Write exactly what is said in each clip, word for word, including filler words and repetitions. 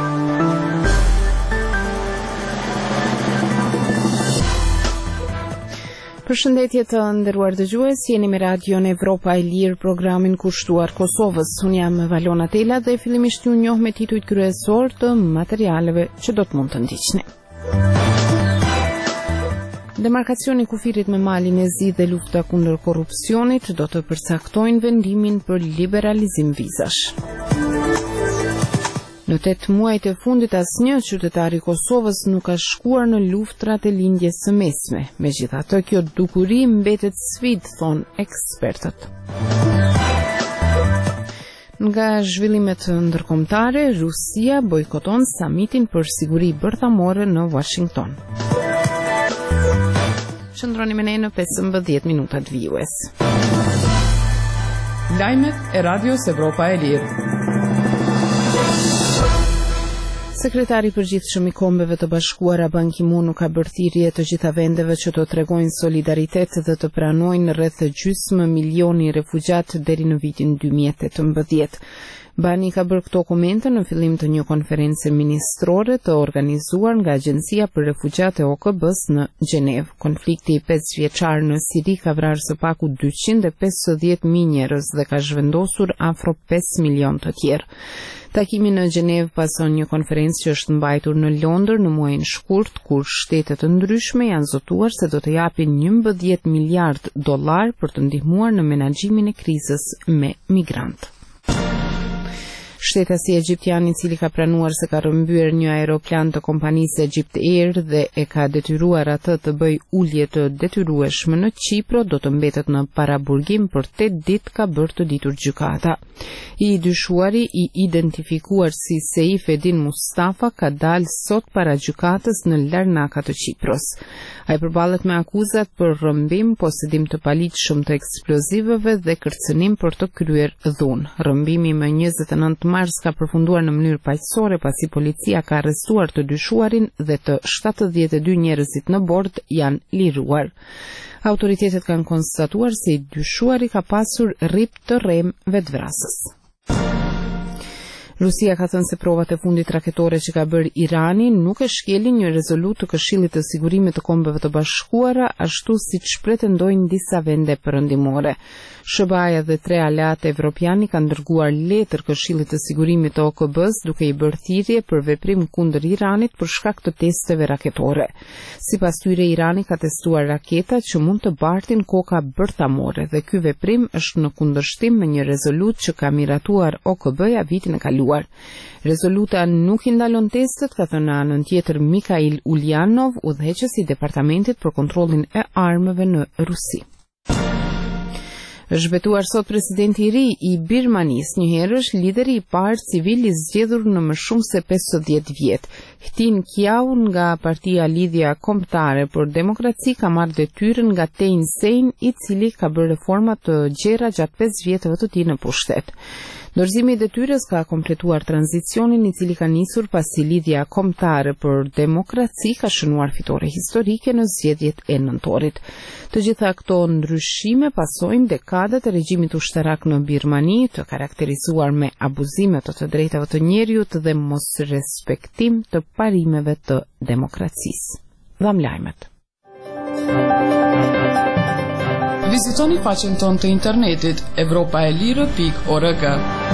Përshëndetje të nderuar dëgjues, jeni me Radion Evropa e Lirë, programin kushtuar Kosovës. Unë jam Valona Tela dhe fillimisht ju njoh me titujt kryesor të materialeve që do të mund të ndiqni. Demarkacioni kufirit me Malin e Zi dhe lufta kundër korrupsionit do të përcaktojnë vendimin për liberalizim vizash. Në tetë muajt e fundit asnjë qytetar i Kosovës nuk ka shkuar në luftrat e lindjes së mesme. Megjithatë, kjo dukuri mbetet sfidë, thon ekspertët. Nga zhvillimet ndërkombëtare, Rusia bojkoton samitin për siguri bërthamore në Washington. Qëndroni me ne në pesëmbëdhjetë minutat vijues. Lajmet e Radios Evropa e Lirë. Sekretari i përgjithshëm i Kombeve të Bashkuara Ban Ki-moon ka bërë thirrje të gjitha vendeve që do tregojnë solidaritet dhe të pranojnë rreth gjysmë milioni refugjat deri në vitin dy mijë e tetëmbëdhjetë. Bani ka bërë këto komente në fillim të një konference ministrore të organizuar nga Agjencia për Refugjat e O K B-s në Gjenevë. Konflikti i pesë vjeçar në Siri ka vrarë së paku dyqind e pesëdhjetë mijë njerëz dhe ka zhvendosur afro pesë milion të tjerë. Takimi në Gjenevë pason një konferencë që është mbajtur në Londër në muajin shkurt, kur shtete të ndryshme janë zotuar se do të japin njëmbëdhjetë miliard dollar për të ndihmuar në menaxhimin e krizës me migrantë. Shtetasi egjiptian i cili ka pranuar se ka rrëmbyer një aeroplan të kompanisë Egypt Air dhe e ka detyruar atë të bëjë ulje të detyrueshme në Çipro do të mbetet në paraburgim për tetë ditë, ka bërë të ditur gjykata. I dyshuari i identifikuar si Seif Edin Mustafa ka dalë sot para gjykatës në Larnaka të Çipros. Ai përballet me akuzat për rrëmbim, posedim të paligjshëm të eksplozivëve dhe kërcënim për të kryer dhunë. Rrëmbimi më njëzet e nëntë mars ka përfunduar në mënyrë paqësore pasi policia ka arrestuar të dyshuarin dhe të shtatëdhjetë e dy njerëzit në bord janë liruar. Autoritetet kanë konstatuar se i dyshuari ka pasur rrip të rrem vetvrasës. Rusia ka thënë se provat e fundit raketore që ka bërë Irani nuk e shkelin një rezolut të Këshillit të Sigurimit të Kombeve të Bashkuara, ashtu siç pretendojnë disa vende perëndimore. S B A-ja dhe tre aleatë evropianë kanë dërguar letër Këshillit të Sigurimit të O K B-s duke i bërë thirrje për veprim kundër Iranit për shkak të testeve raketore. Sipas tyre, Irani ka testuar raketa që mund të bartin koka bërthamore dhe ky veprim është në kundërshtim me një rezolut që ka miratuar O K B-ja vitin e kaluar. Rezoluta nuk i ndalon testet, ka thënë në anën tjetër Mikhail Ulyanov, udhëheqësi i Departamentit për kontrollin e armëve në Rusi. Është zhbetuar sot presidenti i ri i Birmanisë, njëherësh lideri i parë civil i zgjedhur në më shumë se pesëdhjetë vjet. Htin Kyaw nga partia Lidhja Kombëtare për Demokraci ka marrë detyrën nga Thein Sein, i cili ka bërë reforma të gjera gjatë pesë vjetëve të tij në pushtet. Dorëzimi i detyrës ka kompletuar tranzicionin i cili ka nisur pasi Lidhja Kombëtare për Demokraci ka shënuar fitore historike në zgjedhjet e nëntorit. Të gjitha këto ndryshime pasojnë dekadat e regjimit ushtarak në Birmani, të karakterizuar me abuzime të të drejtave të njerëzit dhe mos respektim të parimeve të demokracisë. Dham lajmet. Vizitoni faqen tonë të internetit evropaelire pikë org.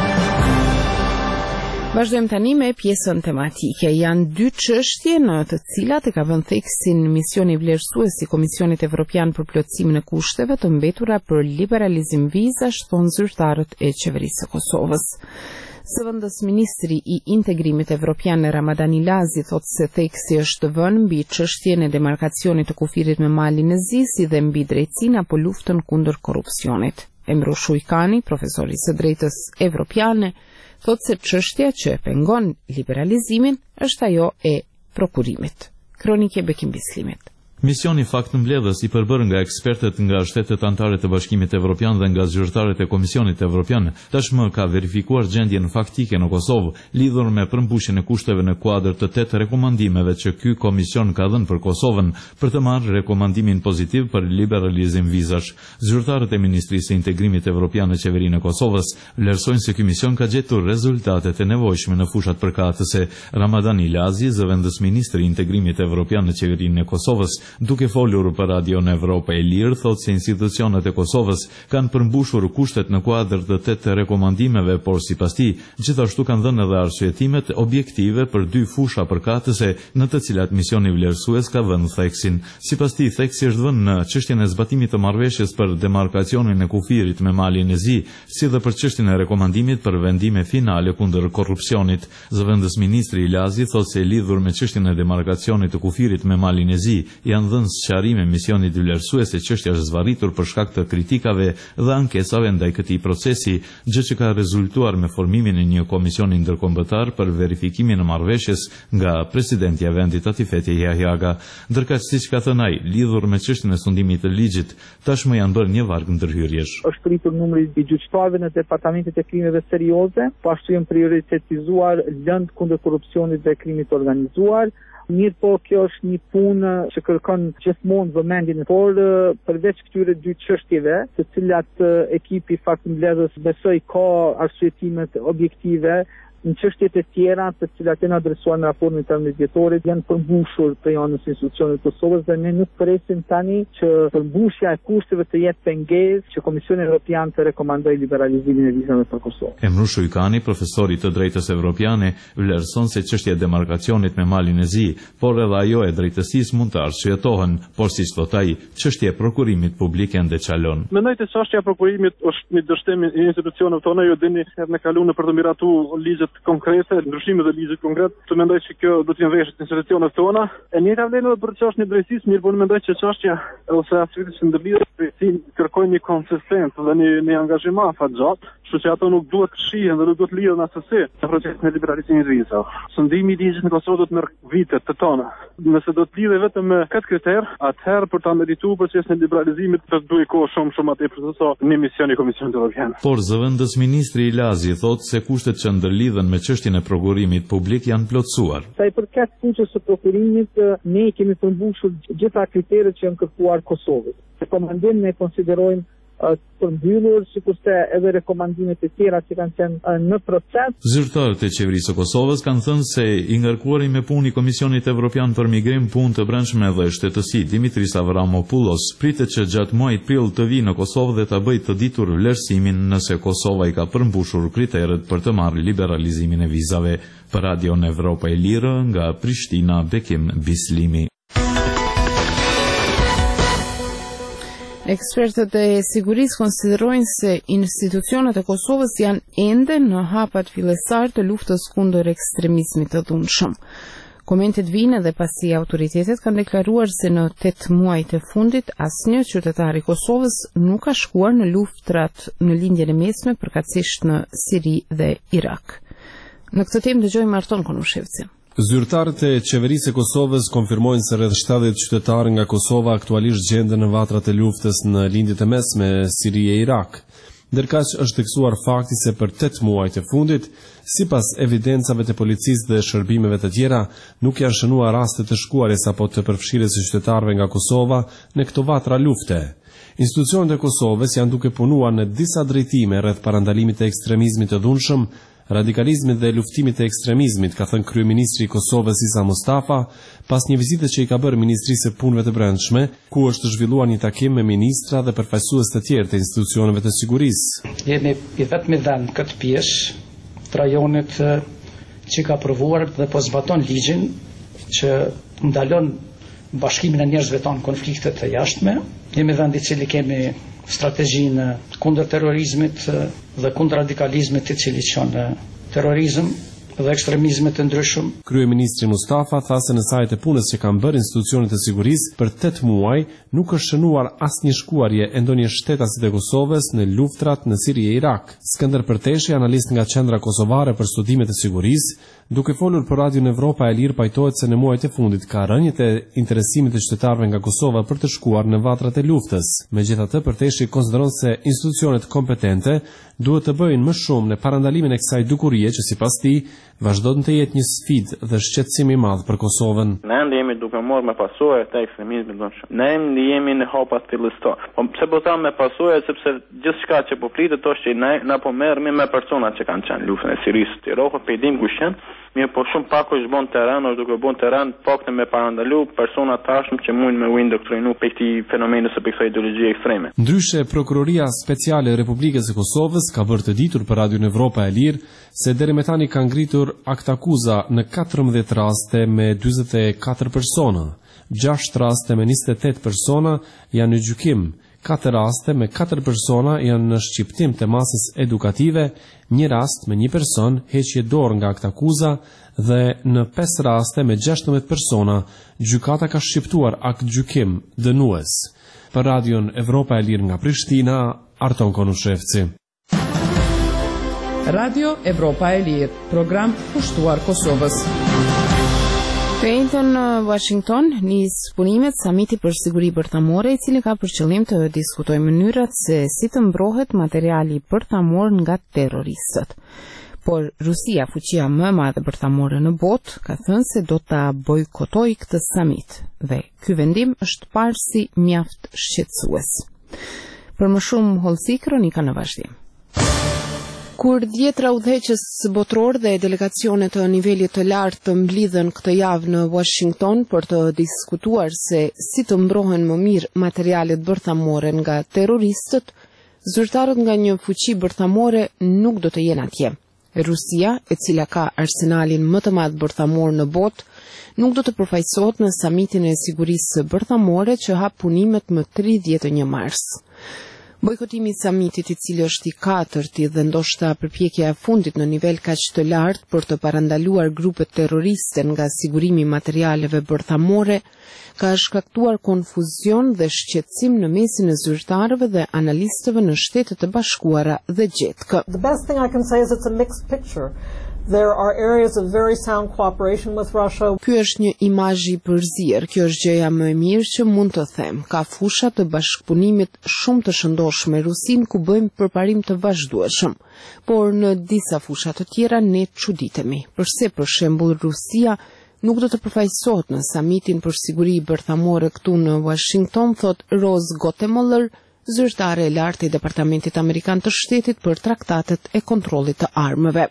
Vazhdojmë tani me pjesën tematike. Janë dy çështje në të cilat e ka vënë theksin misioni vlerësues i Komisionit Evropian për plotësimin e kushteve të mbetura për liberalizim vizash, thonë zyrtarët e qeverisë së Kosovës. Zëvendës ministri i integrimit evropian Ramadan Ilazi thot se theksi është vënë mbi çështjen e demarkacionit të kufirit me Malin e Zi, si dhe mbi drejtësinë apo luftën kundër korrupsionit. Emro Shujkani, profesori i së drejtës evropiane, thot se çështja që e pengon liberalizimin është ajo e prokurimit. Kronike Bekim Bislimit. Misioni faktëmbledhës i përbërë nga ekspertët nga shtetet anëtare të Bashkimit Evropian dhe nga zyrtarët e Komisionit Evropian, tashmë ka verifikuar gjendjen faktike në Kosovë lidhur me përmbushjen e kushteve në kuadër të tetë rekomandimeve që ky komision ka dhënë për Kosovën për të marrë rekomandimin pozitiv për liberalizim vizash. Zyrtarët e Ministrisë së Integrimit Evropian në Qeverinë e Kosovës vlerësojnë se ky mision ka gjetur rezultatet e nevojshme në fushat përkatëse. Ramadan Ilazi, zëvendës ministri i Integrimit Evropian në Qeverinë e Kosovës, duke folur për Radio në Evropa e Lirë, thotë se institucionet e Kosovës kanë përmbushur kushtet në kuadër të tetë rekomandimeve, por sipas tij, gjithashtu kanë dhënë edhe arsyetimet objektive për dy fusha përkatëse në të cilat misioni vlerësues ka vënë theksin. Sipas tij, theksi është vënë në çështjen e zbatimit të marrëveshjes për demarkacionin e kufirit me Malin e Zi, si dhe për çështjen e rekomandimit për vendime finale kundër korrupsionit. Zëvendës ministri Ilazi thotë se lidhur me çështjen e demarkacionit të kufirit me Malin e Zi, janë dhënë sqarime misionit vlerësues se çështja është zvarritur për shkak të kritikave dhe ankesave ndaj këtij procesi, gjë që ka rezultuar me formimin e një komisioni ndërkombëtar për verifikimin e marrëveshjes nga presidenti i vendit Atifeti Jahjaga. Ndërkaq, siç ka thënë ai, lidhur me çështjen e sundimit të ligjit, tashmë janë bërë një varg ndërhyrjesh. Është rritur numri i gjyqtarëve në departamentet e krimeve serioze, po ashtu janë prioritetizuar lëndë kundër korrupsionit dhe krimit organizuar. Mirë po, kjo është një punë që kërkon gjithmonë vëmendjen, por përveç këtyre dy çështjeve, të cilat ekipi faktëmbledhës besoj ka arsyetimet objektive, në çështjet e tjera të cilat janë adresuar në raportin intermediatorit janë përmbushur prej anës së institucionit të Kosovës dhe ne nuk presim tani që përmbushja e kushteve të jetë pengesë që Komisioni Evropian të rekomandojë liberalizimin e vizave për Kosovë. Emru Shujkani, profesori të drejtës evropiane, vlerëson se çështja e demarkacionit me Malin e Zi, por edhe ajo e drejtësisë mund të arsyetohen, por siç thot ai, çështja e prokurimit publik ende çalon. Mendoj se çështja e prokurimit është një dështim i institucioneve tona, ju dini herën e kaluar për të miratuar ligjet konkrete, ndryshimet e ligjit konkret, të mendoj se kjo do të jenë veshët institucionet tona. E njëjta vlen edhe për çështjen e drejtësisë, mirë po në mendoj se çështja ose aspekti që ndërlidhet drejtësinë kërkojnë një konsistencë dhe një, një angazhim afatgjat, kështu që ato nuk duhet të shihen dhe nuk duhet të lidhen asesi në procesin e liberalizimit të vizave. Sundimi i ligjit në Kosovë do të merr vite të tona. Nëse do të lidhej vetëm me këtë kriter, atëherë për ta merituar procesin e liberalizimit do të duhet kohë shumë shumë më tepër se sa një mision i Komisionit Evropian. Por zëvendës ministri Ilazi thotë se kushtet që ndërlidhen me çështjen e prokurimit publik janë plotësuar. Sa i përket fushës së prokurimit, ne kemi përmbushur gjitha kriteret që janë kërkuar Kosovës. Rekomandimin ne konsiderojmë për mbyllur, sikurse edhe rekomandimet e tjera që kanë qenë në proces. Zyrtarët e qeverisë së Kosovës kanë thënë se i ngarkuari me punë i Komisionit Evropian për Migrim, Punë të Brendshme dhe Shtetësi, Dimitris Avramopoulos, pritet që gjatë muajit prill të vijë në Kosovë dhe ta bëjë të ditur vlerësimin nëse Kosova i ka përmbushur kriteret për të marrë liberalizimin e vizave. Për Radio në Evropa e Lirë, nga Prishtina, Bekim Bislimi. Ekspertët e sigurisë konsiderojnë se institucionet e Kosovës janë ende në hapat fillestar të luftës kundër ekstremizmit të dhunshëm. Komentet vijnë edhe pasi autoritetet kanë deklaruar se në tetë muajt e fundit asnjë qytetar i Kosovës nuk ka shkuar në luftrat në lindjen e mesme, përkatësisht në Siri dhe Irak. Në këtë temë dëgjojmë Arton Konushevci. Zyrtarët e qeverisë së Kosovës konfirmojnë se rreth shtatëdhjetë qytetarë nga Kosova aktualisht gjenden në vatrat e luftës në lindjet e mesme Siri e Irak. Ndërkaq është theksuar fakti se për tetë muajt e fundit, sipas evidencave të policisë dhe shërbimeve të tjera, nuk janë shënuar raste të shkuarjes apo të përfshirjes së qytetarëve nga Kosova në këto vatra lufte. Institucionet e Kosovës janë duke punuar në disa drejtime rreth parandalimit të ekstremizmit të dhunshëm, radikalizmit dhe luftimit të ekstremizmit, ka thënë kryeministri i Kosovës Isa Mustafa, pas një vizite që i ka bërë Ministrisë së Punëve të Brendshme, ku është zhvilluar një takim me ministra dhe përfaqësues të tjerë të institucioneve të sigurisë. Jemi i vetmi vend këtë pjesë të rajonit që ka provuar dhe po zbaton ligjin që ndalon bashkimin e njerëzve tonë konfliktet të jashtme. Jemi vend i cili kemi strategjinë kundër terrorizmit dhe kundër radikalizmit, i cili çon terrorizëm, dhe ekstremizme të ndryshëm. Kryeministri Mustafa tha se në sajt e punës që kanë bërë institucionet e sigurisë për tetë muaj nuk është shënuar asnjë shkuarje e ndonjë shtetasit e Kosovës në luftrat në Siri e Irak. Skënder Përteshi, analist nga Qendra Kosovare për Studimet e Sigurisë, duke folur për Radion Evropa e Lirë, pajtohet se në muajt e fundit ka rënjët e interesimit të qytetarëve nga Kosova për të shkuar në vatrat e luftës. Megjithatë, Përteshi konsideron se institucionet kompetente duhet të bëjnë më shumë në parandalimin e kësaj dukurie që sipas tij vazhdon të jetë një sfidë dhe shqetësim i madh për Kosovën. Ne jemi duke marrë me pasojë të ekstremizmit ndoshta. Ne jemi në hapat fillestar. Po pse po them me pasojë sepse gjithçka që po flitet është që ne na po merremi me personat që kanë qenë në luftën e Sirisë. Tirokë pe dim kush janë. Mirë, po shumë pak është bon terren, është duke bon terren, pakte me parandalu persona tashmë që mund me u indoktrinu pe këtij fenomeni ose pe kësaj ideologjie ekstreme. Ndryshe, Prokuroria Speciale e Republikës së Kosovës ka bërë të ditur për Radion Evropa e Lirë se deri më tani ka ngritur akt akuza në katërmbëdhjetë raste me dyzet e katër persona, gjashtë raste me njëzet e tetë persona janë në gjykim, katër raste me katër persona janë në shqiptim të masës edukative, një rast me një person heqje dorë nga akt akuza dhe në pesë raste me gjashtëmbëdhjetë persona gjykata ka shqiptuar akt gjykim dënues. Për Radion Evropa e Lirë nga Prishtina, Arton Konushevci. Radio Evropa e Lirë, program kushtuar Kosovës. Të njëjtën në Washington nis punimet samiti për siguri bërthamore, i cili ka për qëllim të diskutojë mënyrat se si të mbrohet materiali bërthamor nga terroristët. Por Rusia, fuqia më e madhe bërthamore në botë, ka thënë se do ta bojkotojë këtë samit dhe ky vendim është parë si mjaft shqetësues. Për më shumë hollësi, kronika në vazhdim. Kur dhjetra udhëheqës botror dhe delegacione të nivelit të lartë të mblidhen këtë javë në Washington për të diskutuar se si të mbrohen më mirë materialet bërthamore nga terroristët, zyrtarët nga një fuqi bërthamore nuk do të jenë atje. Rusia, e cila ka arsenalin më të madh bërthamor në botë, nuk do të përfaqësohet në samitin e sigurisë bërthamore që hap punimet më tridhjetë e një mars. Bojkotimi i samitit, i cili është i katërti dhe ndoshta përpjekja e fundit në nivel kaq të lartë për të parandaluar grupet terroriste nga sigurimi i materialeve bërthamore, ka shkaktuar konfuzion dhe shqetësim në mesin e zyrtarëve dhe analistëve në Shtetet e Bashkuara dhe G E T K. The best thing I can say is it's a mixed picture. There are areas of very sound cooperation with Russia. Ky është një imazh i përzier, kjo është gjëja më e mirë që mund të them. Ka fusha të bashkëpunimit shumë të shëndosh me Rusinë ku bëjmë përparim të vazhdueshëm. Por në disa fusha të tjera ne çuditemi. Përse për shembull Rusia nuk do të përfaqësohet në samitin për siguri bërthamore këtu në Washington, thot Rose Gottemoller, zyrtare e lartë e Departamentit Amerikan të Shtetit për traktatet e kontrollit të armëve.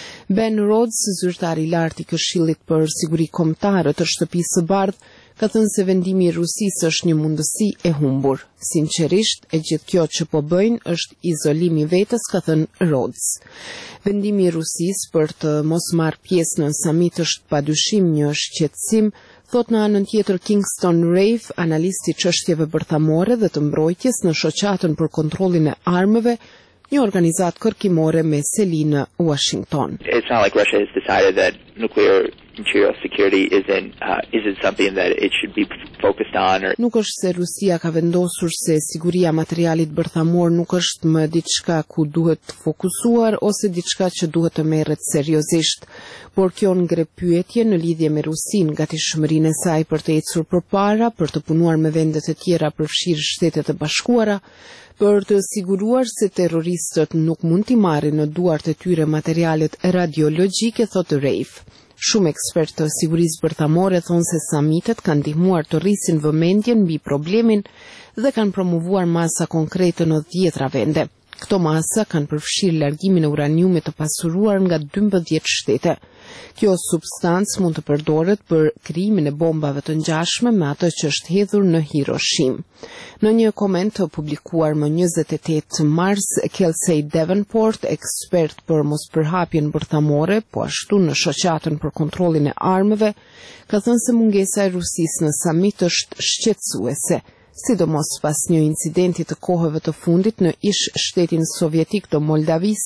Ben Rhodes, zyrtari i lartë i Këshillit për Siguri Kombëtare të Shtëpisë së Bardhë, ka thënë se vendimi i Rusisë është një mundësi e humbur. Sinqerisht, e gjithë kjo që po bëjnë është izolimi i vetes, ka thënë Rhodes. Vendimi i Rusisë për të mos marrë pjesë në samit është padyshim një shqetësim, thot në anën tjetër Kingston Rafe, analisti i çështjeve bërthamore dhe të mbrojtjes në shoqatën për kontrollin e armëve, një organizatë kërkimore me seli në Washington. It's not like Russia has decided that nuclear material security isn't uh, isn't something that it should be focused on or Nuk është se Rusia ka vendosur se siguria materialit bërthamor nuk është më diçka ku duhet të fokusuar ose diçka që duhet të merret seriozisht, por kjo ngre pyetje në lidhje me Rusinë, gatishmërinë e saj për të ecur përpara, për të punuar me vende të tjera përfshirë Shtetet e Bashkuara, për të siguruar se terroristët nuk mund t'i marrin në duart e tyre materialet radiologjike, thotë Rafe. Shumë ekspertë të sigurisë bërthamore thonë se samitet kanë ndihmuar të rrisin vëmendjen mbi problemin dhe kanë promovuar masa konkrete në dhjetra vende. Këto masa kanë përfshirë largimin e uraniumit të pasuruar nga dymbëdhjetë shtete. Kjo substancë mund të përdoret për krijimin e bombave të ngjashme me atë që është hedhur në Hiroshima. Në një koment të publikuar më njëzet e tetë mars, Kelsey Davenport, ekspert për mospërhapjen bërthamore, po ashtu në shoqatën për kontrollin e armëve, ka thënë se mungesa e Rusisë në samit është shqetësuese, sidomos pas një incidenti të kohëve të fundit në ish shtetin sovjetik të Moldavisë,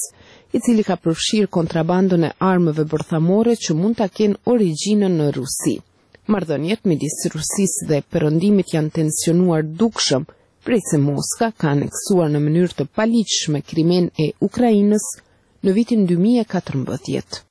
i cili ka përfshirë kontrabandën e armëve bërthamore që mund ta kenë origjinën në Rusi. Marrëdhëniet midis Rusisë dhe Perëndimit janë tensionuar dukshëm, prej se Moska ka aneksuar në mënyrë të paligjshme Krimen e Ukrainës në vitin dy mijë e katërmbëdhjetë.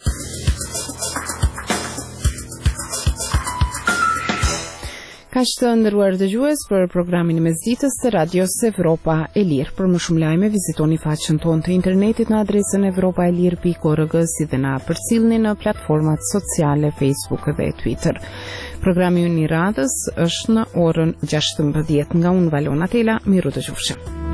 Kaq të nderuar dëgjues për programin e mesditës të Radios Evropa e Lirë. Për më shumë lajme vizitoni faqen tonë të internetit në adresën evropa e lirë pikë org, si dhe na përcjellni në platformat sociale Facebook dhe Twitter. Programi i radhës është në orën gjashtëmbëdhjetë nga unë Valona Tela, miru dëgjofshëm.